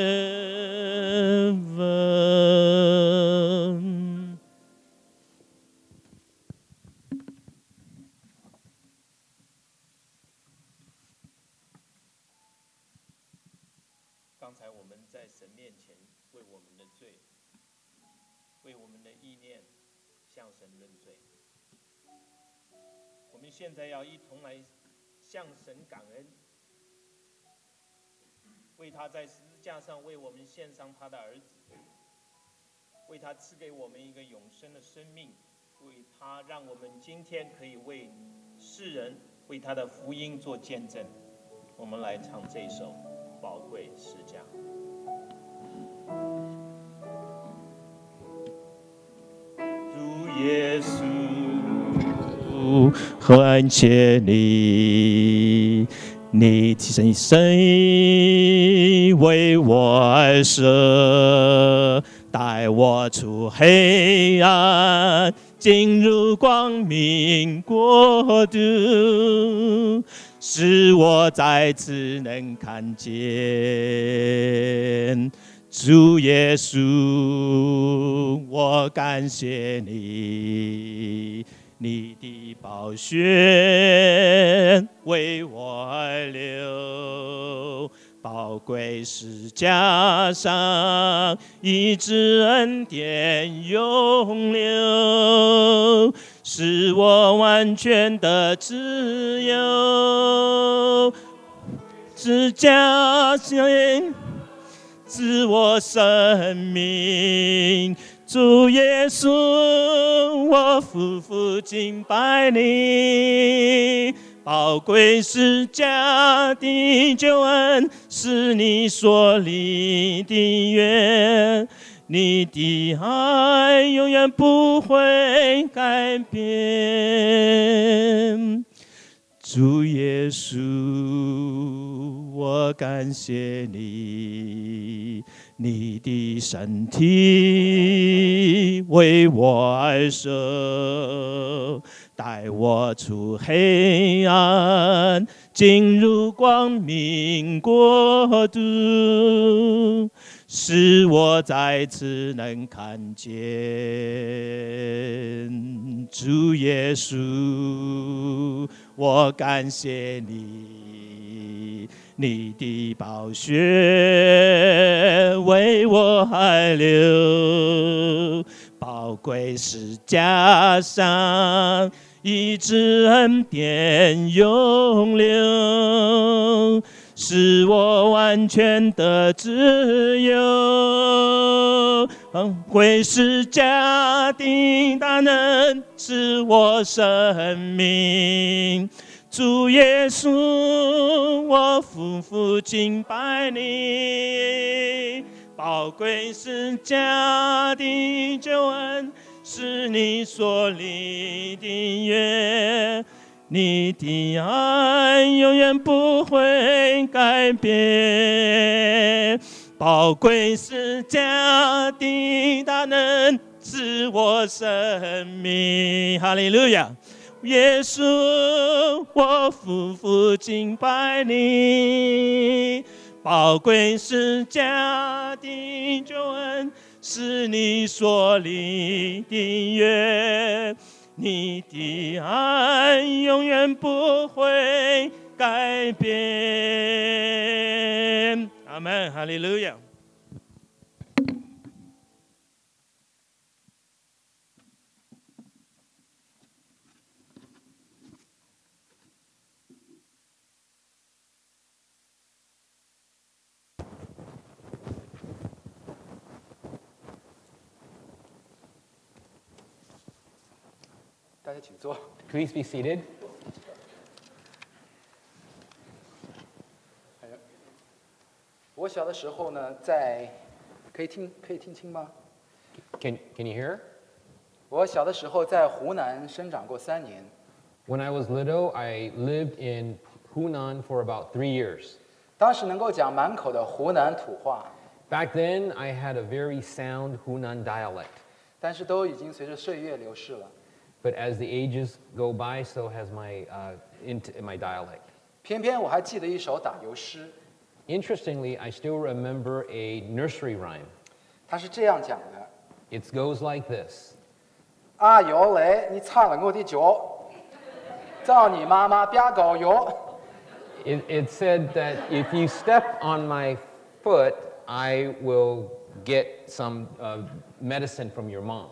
刚才我们在神面前为我们的罪，为我们的意念向神认罪。我们现在要一同来向神感恩，为他在十字架上为我们献上他的儿子，为他赐给我们一个永生的生命，为他让我们今天可以为世人为他的福音做见证。我们来唱这首宝贵诗歌。主耶稣，感谢你，你的生命为我而舍，带我出黑暗，进入光明国度，使我再次能看见主耶稣。我感谢你，你的宝血为我而流，宝贵十架上一直恩典永留，使我完全的自由。十架上赐我生命，主耶稣，我夫妇敬拜你。宝贵十架的救恩，是你所立的约，你的爱永远不会改变。主耶稣，我感谢你，你的身体为我而舍，带我出黑暗，进入光明国度，使我再次能看见主耶稣。我感谢你，你的宝血为我而流，宝贵十架上一直恩典永留，使我完全的自由。贵十架的大能是我生命，主耶稣，我夫妇敬拜你。宝贵十架的救恩，是你所立的约，你的爱永远不会改变。宝贵十架的大能是我生命，哈利路亚！耶稣，我夫妇敬拜你。宝贵十架的救恩，是你所立的约，你的爱永远不会改变。阿门，哈利路亚。 大家请坐。 Please be seated. 我小的时候呢，在可以听可以听清吗？ Can, can you hear? 我小的时候在湖南生长过三年。 When I was little, I lived in Hunan for about three years. 当时能够讲满口的湖南土话， Back then, I had a very sound Hunan dialect. 但是都已经随着岁月流逝了。 But as the ages go by, so has my, uh, int- my dialect. 偏偏我还记得一首打油诗， Interestingly, I still remember a nursery rhyme. 它是这样讲的： It goes like this. 阿油嘞，你擦了我的脚，照你妈妈别搞油。 It, it said that if you step on my foot, I will get some uh, medicine from your mom.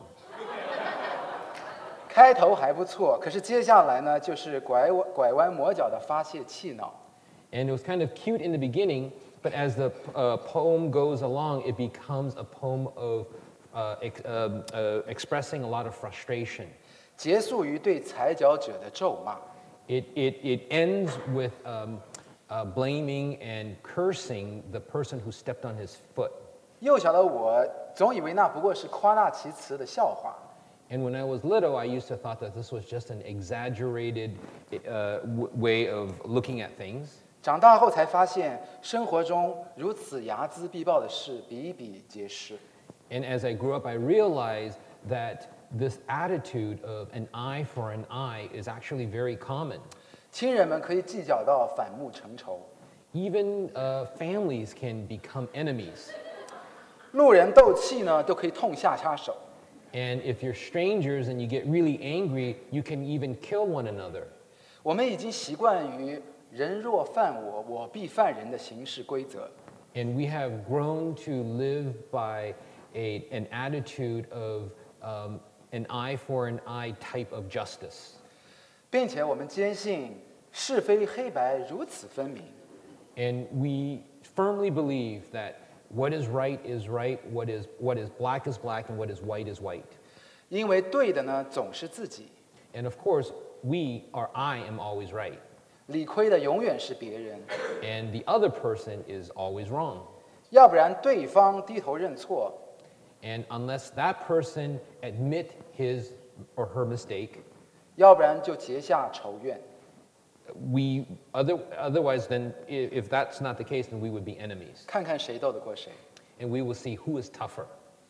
开头还不错，可是接下来呢，就是拐弯拐弯抹角的发泄气恼。 And it was kind of cute in the beginning, but as the uh, poem goes along, it becomes a poem of uh, ex uh, uh, expressing a lot of frustration. 结束于对踩脚者的咒骂。 It, it, it ends with um, uh, blaming and cursing the person who stepped on his foot. 幼小的我总以为那不过是夸大其词的笑话。 And when I was little, I used to thought that this was just an exaggerated uh, w way of looking at things. 长大后才发现，生活中如此睚眦必报的事比比皆是。 And as I grew up, I realized that this attitude of an eye for an eye is actually very common. 亲人们可以计较到反目成仇， Even uh, families can become enemies. 路人斗气呢都可以痛下杀手。 And if you're strangers and you get really angry, you can even kill one another. 我们已经习惯于人若犯我，我必犯人的行事规则。 And we have grown to live by a, an attitude of um, an eye for an eye type of justice. 并且我们坚信是非黑白如此分明。 And we firmly believe that what is right is right, what is, what is black is black, and what is white is white. 因为对的呢总是自己， And of course, we or I am always right. 理亏的永远是别人， And the other person is always wrong. 要不然对方低头认错， And unless that person admit his or her mistake, 要不然就结下仇怨。 we other, otherwise then i- if that's not the case, then we would be enemies. 看看谁斗得过谁。 And we will see who is tougher.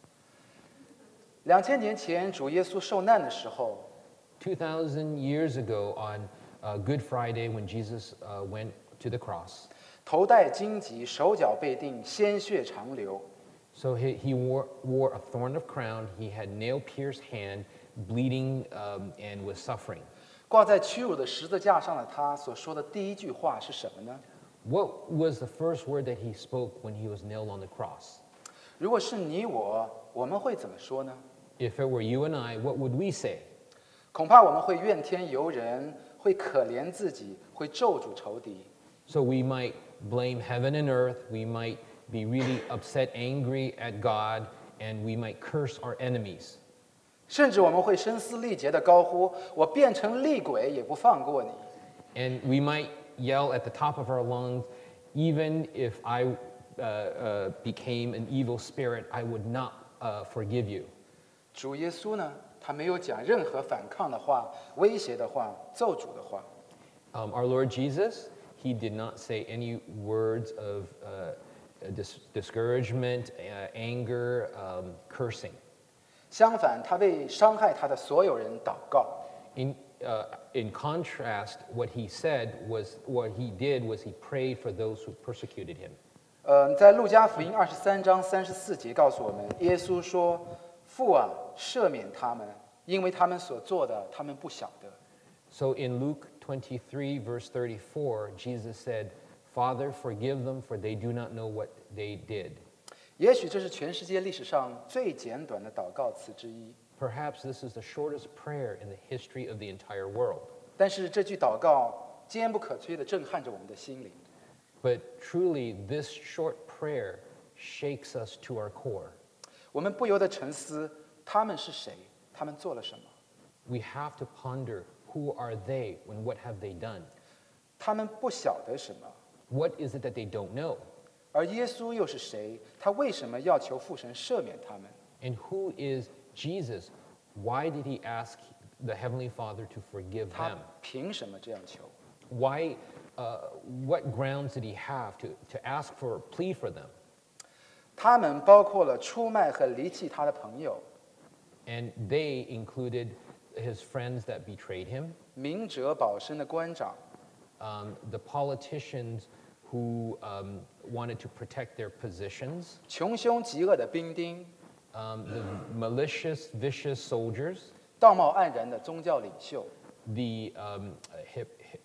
两千年前主耶稣受难的时候， two thousand years ago on uh, Good Friday when Jesus uh, went to the cross, 头戴荆棘，手脚被钉，鲜血长流。 so he, he wore, wore a thorn of crown, he had nail-pierced hand, bleeding um, and was suffering. 挂在屈辱的十字架上的他所说的第一句话是什么呢？ What was the first word that he spoke when he was nailed on the cross? 如果是你我，我们会怎么说呢？ If it were you and I, what would we say? 恐怕我们会怨天尤人，会可怜自己，会咒诅仇敌。 So we might blame heaven and earth, we might be really upset, angry at God, and we might curse our enemies. 甚至我们会声嘶力竭地高呼：“我变成厉鬼也不放过你。” And we might yell at the top of our lungs, even if I uh, uh, became an evil spirit, I would not uh, forgive you. 主耶稣呢，他没有讲任何反抗的话、威胁的话、咒诅的话。 Um, our Lord Jesus, he did not say any words of uh, dis- discouragement, uh, anger, um, cursing. 相反，他为伤害他的所有人祷告。 In, uh, in contrast, what he said was, what he did was he prayed for those who persecuted him. 嗯，在路加福音二十三章三十四节告诉我们，耶稣说：“父啊，赦免他们，因为他们所做的，他们不晓得。” So in Luke twenty-three, verse thirty-four, Jesus said, Father, forgive them, for they do not know what they did. 也许这是全世界历史上最简短的祷告词之一， Perhaps this is the shortest prayer in the history of the entire world. 但是这句祷告坚不可摧地震撼着我们的心灵。 But truly, this short prayer shakes us to our core. 我们不由得沉思：他们是谁？他们做了什么？ We have to ponder, who are they and what have they done? 他们不晓得什么？ What is it that they don't know? 而耶稣又是谁？他为什么要求父神赦免他们？ And who is Jesus? Why did he ask the Heavenly Father to forgive 他 them? 凭什么这样求？ Why, uh, what grounds did he have to, to ask for, plead for them? 他们包括了出卖和离弃他的朋友， And they included his friends that betrayed him, 明哲保身的官长， um, the politicians who um, wanted to protect their positions, 穷凶极恶的兵丁， um, the malicious, vicious soldiers, 道貌岸然的宗教领袖， the, um, uh, hip,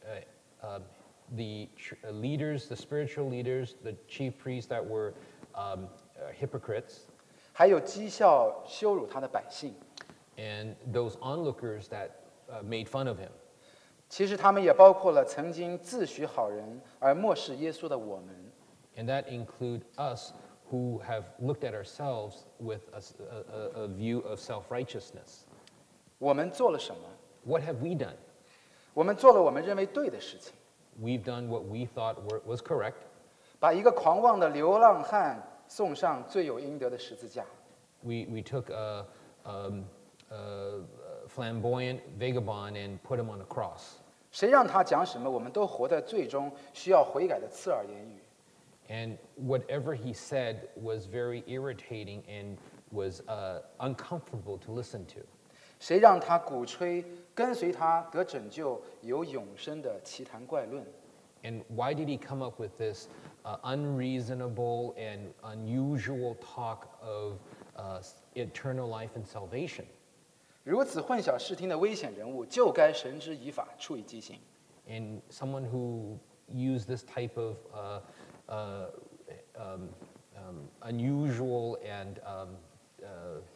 uh, uh, the tr- uh, leaders, the spiritual leaders, the chief priests that were um, uh, hypocrites, 还有讥笑羞辱他的百姓。 and those onlookers that uh, made fun of him. 其实他们也包括了曾经自诩好人而漠视耶稣的我们。 And that include us who have looked at ourselves with a, a, a view of self-righteousness. 我们做了什么？ What have we done? 我们做了我们认为对的事情， We've done what we thought were, was correct. 把一个狂妄的流浪汉送上罪有应得的十字架。 We, we took a, um, a flamboyant vagabond and put him on a cross. 谁让他讲什么，我们都活在最终需要悔改的刺耳言语。 And whatever he said was very irritating and was uh, uncomfortable to listen to. 谁让他鼓吹跟随他得拯救、有永生的奇谈怪论？ And why did he come up with this uh, unreasonable and unusual talk of uh, eternal life and salvation? 如此混淆视听的危险人物，就该绳之以法，处以极刑。 And someone who used this type of uh, uh, um, um, unusual and um, uh,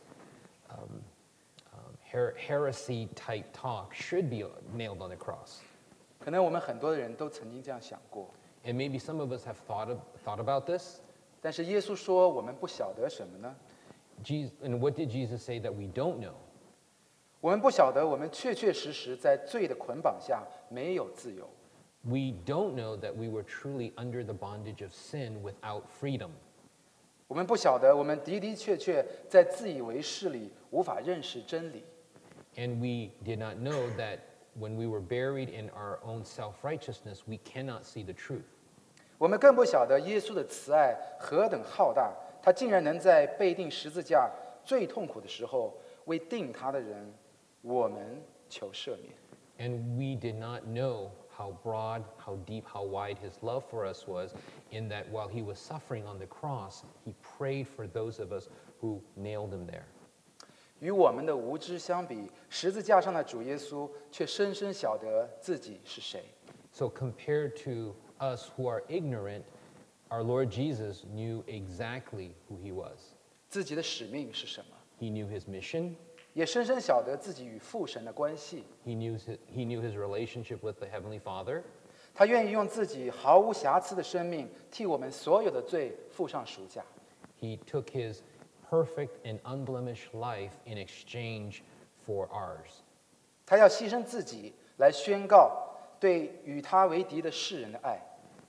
um, um, her- heresy type talk should be nailed on the cross. 可能我们很多人都曾经这样想过， And maybe some of us have thought, of, thought about this. 但是耶稣说我们不晓得什么呢？ Jesus, and what did Jesus say that we don't know? 我们不晓得我们确确实实在罪的捆绑下没有自由。 We don't know that we were truly under the bondage of sin without freedom. 我们不晓得我们的的确确在自以为是里无法认识真理。 And we did not know that when we were buried in our own self-righteousness, we cannot see the truth. 我们更不晓得耶稣的慈爱何等浩大，他竟然能在被钉十字架最痛苦的时候，为钉他的人，我们求赦免。 And we did not know how broad, how deep, how wide his love for us was, in that while he was suffering on the cross, he prayed for those of us who nailed him there. 与我们的无知相比，十字架上的主耶稣却深深晓得自己是谁。 So compared to us who are ignorant, our Lord Jesus knew exactly who he was. 自己的使命是什么， He knew his mission. 也深深晓得自己与父神的关系。 He knew his, he knew his relationship with the Heavenly Father. 他愿意用自己毫无瑕疵的生命，替我们所有的罪付上赎价。 He took his perfect and unblemished life in exchange for ours. 他要牺牲自己来宣告对与他为敌的世人的爱。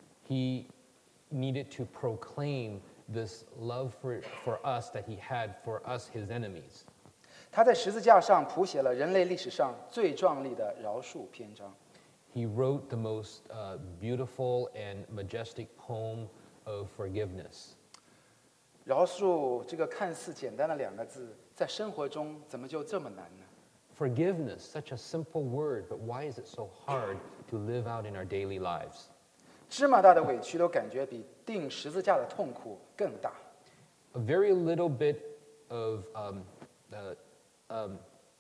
He needed to proclaim this love for, for us that he had for us, his enemies. 他在十字架上谱写了人类历史上最壮丽的饶恕篇章。 He wrote the most uh, beautiful and majestic poem of forgiveness. 饶恕这个看似简单的两个字，在生活中怎么就这么难呢？ Forgiveness, such a simple word, but why is it so hard to live out in our daily lives? 芝麻大的委屈都感觉比钉十字架的痛苦更大。 A very little bit of um, uh, um,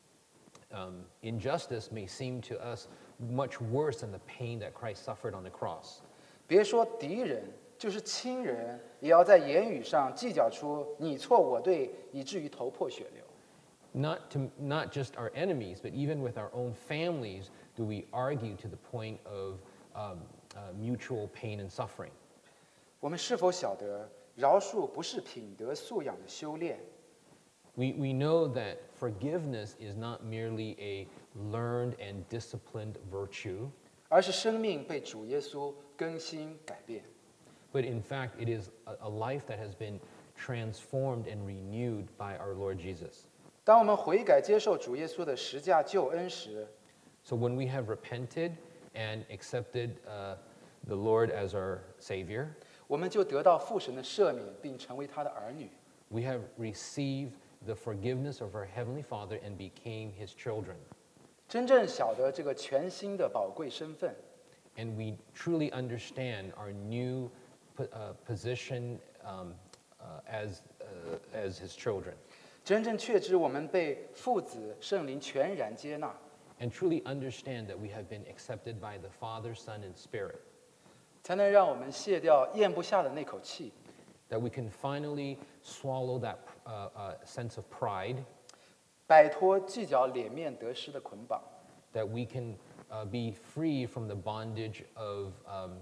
um, injustice may seem to us much worse than the pain that Christ suffered on the cross. 别说敌人，就是亲人，也要在言语上计较出你错我对，以至于头破血流。 Not, to, not just our enemies, but even with our own families, do we argue to the point of um, uh, mutual pain and suffering. 我们是否晓得，饶恕不是品德素养的修炼， We, we know that forgiveness is not merely a learned and disciplined virtue, 而是生命被主耶稣更新改变。 but in fact, it is a, a life that has been transformed and renewed by our Lord Jesus. 当我们悔改接受主耶稣的十架救恩时， So when we have repented and accepted uh, the Lord as our Savior, 我们就得到父神的赦免，并成为他的儿女。 we have received the forgiveness of our Heavenly Father and became His children. 真正晓得这个全新的宝贵身份， And we truly understand our new po- uh, position um, uh, as, uh, as His children. 真正确知我们被父子圣灵全然接纳， And truly understand that we have been accepted by the Father, Son, and Spirit. 才能让我们卸掉咽不下的那口气， that we can finally swallow that uh, uh, sense of pride, 摆脱计较脸面得失的捆绑， that we can uh, be free from the bondage of um,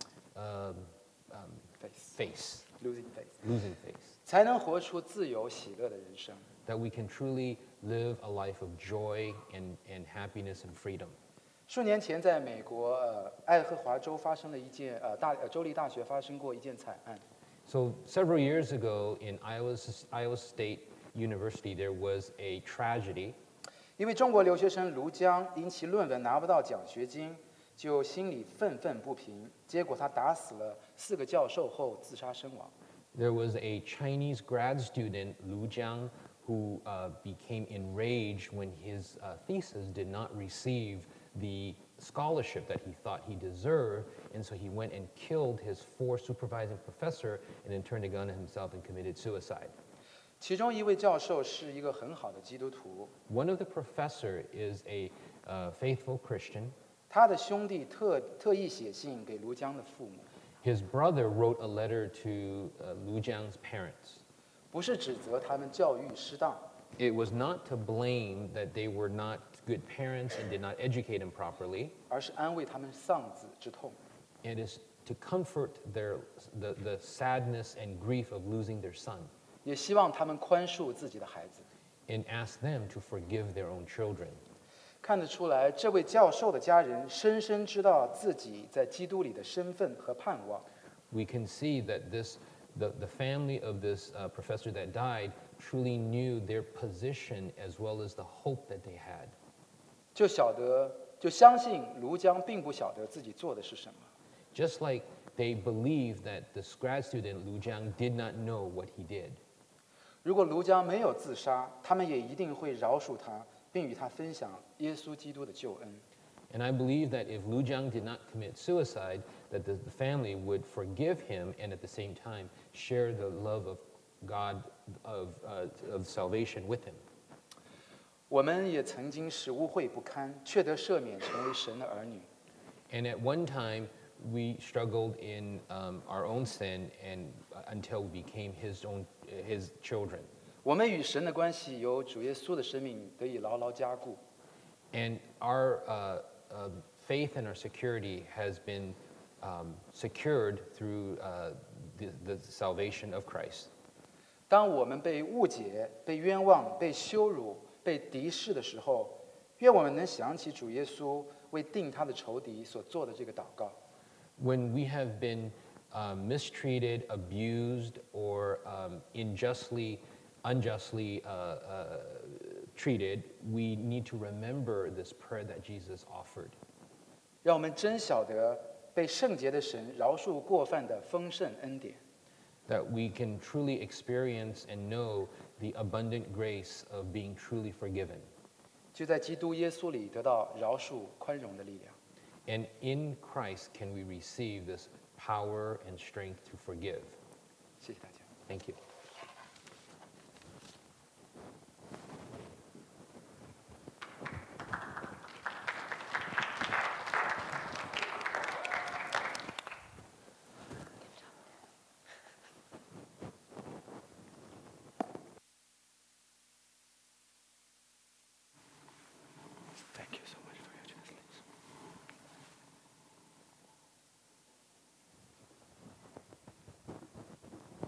um, um, face face, losing face， losing face, 才能活出自由喜乐的人生。 that we can truly live a life of joy and, and happiness and freedom. 数年前，在美国呃爱荷华州发生了一件呃大呃州立大学发生过一件惨案。 So several years ago in Iowa, Iowa State University, there was a tragedy. 因为中国留学生卢江因其论文拿不到奖学金，就心里愤愤不平，结果他打死了四个教授后自杀身亡。 There was a Chinese grad student, Lu Jiang, who uh, became enraged when his uh, thesis did not receive the scholarship that he thought he deserved, and so he went and killed his four supervising professor and then turned a gun on himself and committed suicide. 其中一位教授是一个很好的基督徒， One of the professor is a uh, faithful Christian. 他的兄弟特特意写信给卢江的父母， His brother wrote a letter to uh, Lu Jiang's parents. 不是指责他们教育失当， It was not to blame that they were not good parents and did not educate him properly. 而是安慰他们丧子之痛。 It is to comfort their, the, the sadness and grief of losing their son 也希望他们宽恕自己的孩子。 and ask them to forgive their own children. 看得出来，这位教授的家人深深知道自己在基督里的身份和盼望。 We can see that this, the, the family of this uh, professor that died truly knew their position as well as the hope that they had. 就晓得，就相信卢江并不晓得自己做的是什么。 Just like they believed that this grad student, Lu Jiang, did not know what he did. 如果卢江没有自杀，他们也一定会饶恕他，并与他分享耶稣基督的救恩。 And I believe that if Lu Jiang did not commit suicide, that the, the family would forgive him and at the same time share the love of God of, uh, of salvation with him. 我们也曾经是污秽不堪，却得赦免，成为神的儿女。 And at one time, we struggled in um, our own sin and uh, until we became his own his children. 我们与神的关系由主耶稣的生命得以牢牢加固。 And our uh, uh, faith and our security has been um, secured through uh, the, the salvation of Christ. 当我们被误解、被冤枉、被羞辱、被敌视的时候，愿我们能想起主耶稣为定他的仇敌所做的这个祷告。 When we have been uh, mistreated, abused, or um, unjustly, unjustly uh, uh, treated, we need to remember this prayer that Jesus offered. 让我们真晓得被圣洁的神饶恕过犯的丰盛恩典。 That we can truly experience and know the abundant grace of being truly forgiven. 就在基督耶稣里得到饶恕、宽容的力量。 And in Christ can we receive this power and strength to forgive. 谢谢大家。 Thank you.